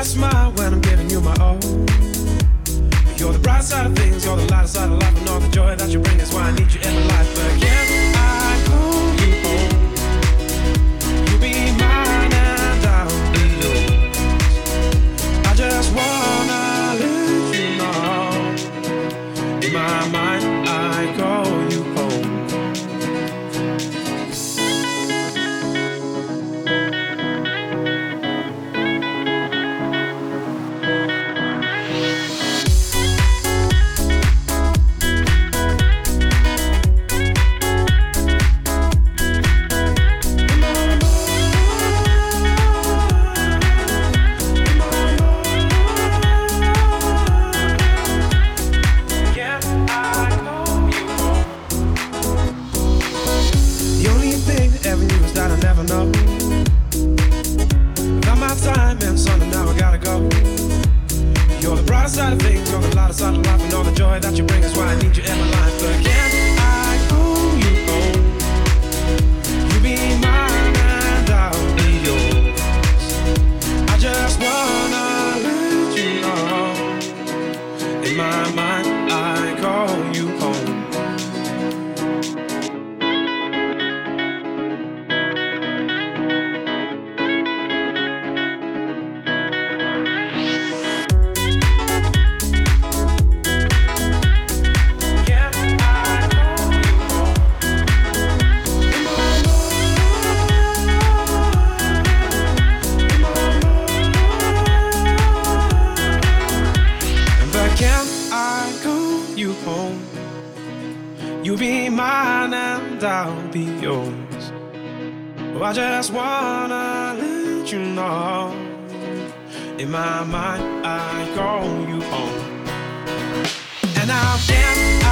smile when I'm giving you my all. You're the bright side of things, you're the light side of life, and all the joy that you bring is why I need you in my life. But can I call you home? You'll be mine and I'll be yours. I just wanna let you know, in my mind I call you home. Side of things, you're the lighter side of life, and all the joy that you bring is why I need you in my life. But can I call you home? You be mine and I'll be yours. I just wanna let you know, in my mind I call you home. You'll be mine and I'll be yours. Oh, I just wanna let you know, in my mind I call you home. And I'll